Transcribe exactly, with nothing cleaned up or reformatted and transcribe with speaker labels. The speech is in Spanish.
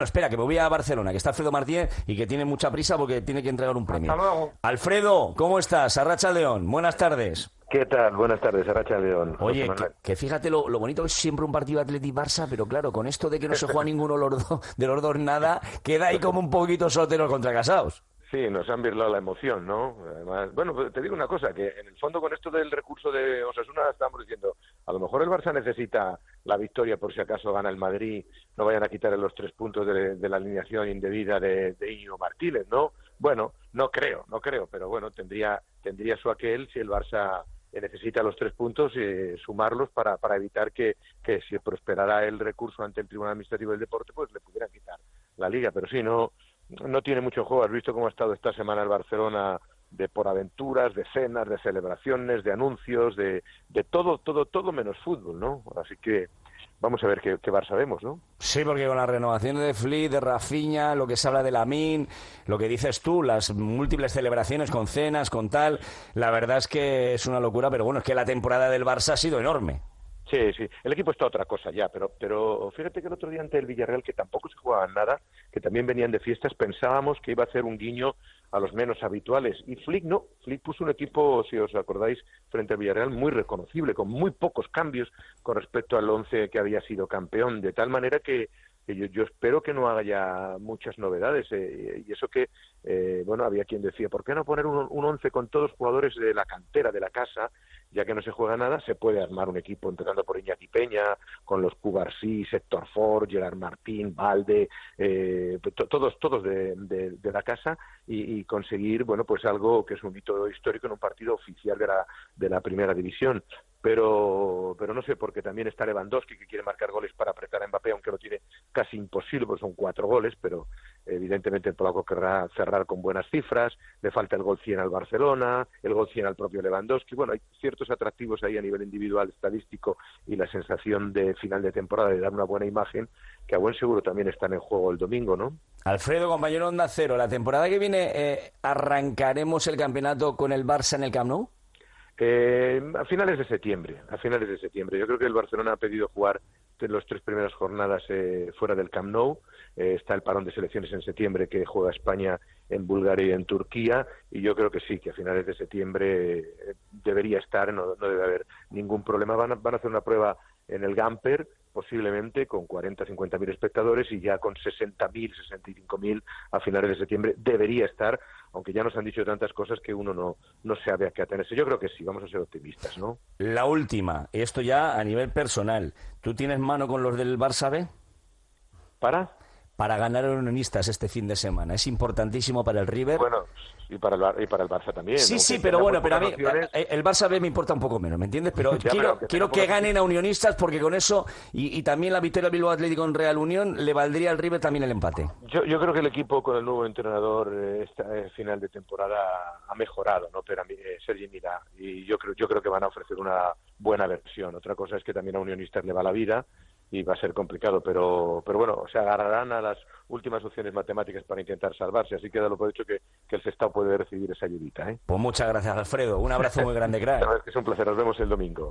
Speaker 1: Espera, que me voy a Barcelona, que está Alfredo Martínez y que tiene mucha prisa porque tiene que entregar un premio.
Speaker 2: Hasta luego.
Speaker 1: Alfredo, ¿cómo estás? Arracha León, buenas tardes.
Speaker 3: ¿Qué tal? Buenas tardes, Arracha León.
Speaker 1: Oye, que, que fíjate lo, lo bonito que es siempre un partido Atleti-Barça, pero claro, con esto de que no se juega ninguno de los dos, de los dos nada, queda ahí como un poquito solteros contra casados.
Speaker 3: Sí, nos han virlado la emoción, ¿no? Además, bueno, pues te digo una cosa, que en el fondo con esto del recurso de Osasuna estamos diciendo, a lo mejor el Barça necesita la victoria por si acaso gana el Madrid, no vayan a quitarle los tres puntos de, de la alineación indebida de, de Íñigo Martínez, ¿no? Bueno, no creo, no creo, pero bueno, tendría tendría su aquel si el Barça necesita los tres puntos, eh, sumarlos para, para evitar que, que si prosperara el recurso ante el Tribunal Administrativo del Deporte, pues le pudieran quitar la Liga, pero sí, no... No tiene mucho juego. Has visto cómo ha estado esta semana el Barcelona de por aventuras, de cenas, de celebraciones, de anuncios, de, de todo, todo, todo menos fútbol, ¿no? Así que vamos a ver qué, qué Barça vemos, ¿no?
Speaker 1: Sí, porque con las renovaciones de Flick, de Rafinha, lo que se habla de Lamine, lo que dices tú, las múltiples celebraciones con cenas, con tal, la verdad es que es una locura, pero bueno, es que la temporada del Barça ha sido enorme.
Speaker 3: Sí, sí, el equipo está otra cosa ya, pero pero fíjate que el otro día ante el Villarreal, que tampoco se jugaban nada, que también venían de fiestas, pensábamos que iba a hacer un guiño a los menos habituales, y Flick no, Flick puso un equipo, si os acordáis, frente al Villarreal muy reconocible, con muy pocos cambios con respecto al once que había sido campeón, de tal manera que que yo, yo espero que no haya muchas novedades, eh, y eso que, eh, bueno, había quien decía, ¿por qué no poner un, un once con todos jugadores de la cantera, de la casa? Ya que no se juega nada, se puede armar un equipo empezando por Iñaki Peña, con los Cubarsí, Héctor Ford, Gerard Martín, Valde, eh, to, todos todos de, de, de la casa, y, y conseguir, bueno, pues algo que es un hito histórico en un partido oficial de la, de la primera división. Pero pero no sé, porque también está Lewandowski, que quiere marcar goles para apretar a Mbappé, aunque lo tiene casi imposible, porque son cuatro goles, pero evidentemente el polaco querrá cerrar con buenas cifras, le falta el gol cien al Barcelona, el gol cien al propio Lewandowski, bueno, hay ciertos atractivos ahí a nivel individual, estadístico, y la sensación de final de temporada de dar una buena imagen, que a buen seguro también están en juego el domingo, ¿no?
Speaker 1: Alfredo, compañero Onda Cero, la temporada que viene eh, arrancaremos el campeonato con el Barça en el Camp Nou.
Speaker 3: Eh, a finales de septiembre, a finales de septiembre. Yo creo que el Barcelona ha pedido jugar las tres primeras jornadas eh, fuera del Camp Nou. Eh, está el parón de selecciones en septiembre que juega España en Bulgaria y en Turquía, y yo creo que sí, que a finales de septiembre eh, debería estar, no, no debe haber ningún problema. Van a, van a hacer una prueba en el Gamper, posiblemente con cuarenta, cincuenta mil espectadores, y ya con sesenta mil, sesenta y cinco mil a finales de septiembre debería estar, aunque ya nos han dicho tantas cosas que uno no, no sabe a qué atenerse. Yo creo que sí, vamos a ser optimistas, ¿no?
Speaker 1: La última, esto ya a nivel personal. ¿Tú tienes mano con los del Barça B?
Speaker 3: ¿Para?
Speaker 1: Para ganar a Unionistas este fin de semana. Es importantísimo para el River.
Speaker 3: Bueno, y para el, Bar- y para el Barça también.
Speaker 1: Sí, sí,
Speaker 3: aunque
Speaker 1: pero
Speaker 3: tenga
Speaker 1: bueno,
Speaker 3: muy
Speaker 1: pero a mí
Speaker 3: pocas opciones.
Speaker 1: el Barça B me importa un poco menos, ¿me entiendes? Pero
Speaker 3: Ya,
Speaker 1: quiero,
Speaker 3: pero que
Speaker 1: quiero
Speaker 3: tenga
Speaker 1: que
Speaker 3: pocas
Speaker 1: ganen a Unionistas, porque con eso, y, y también la victoria del Bilbao Atlético en Real Unión, le valdría al River también el empate.
Speaker 3: Yo, yo creo que el equipo con el nuevo entrenador eh, esta eh, final de temporada ha mejorado, ¿no? Pero eh, Sergi Milá, y yo creo yo creo que van a ofrecer una buena versión. Otra cosa es que también a Unionistas le va la vida y va a ser complicado, pero pero bueno, se agarrarán a las últimas opciones matemáticas para intentar salvarse, así que da lo por hecho que, que el Sestao puede recibir esa ayudita, ¿eh?
Speaker 1: Pues muchas gracias, Alfredo. Un abrazo muy grande, crack.
Speaker 3: La verdad es que es un placer, nos vemos el domingo.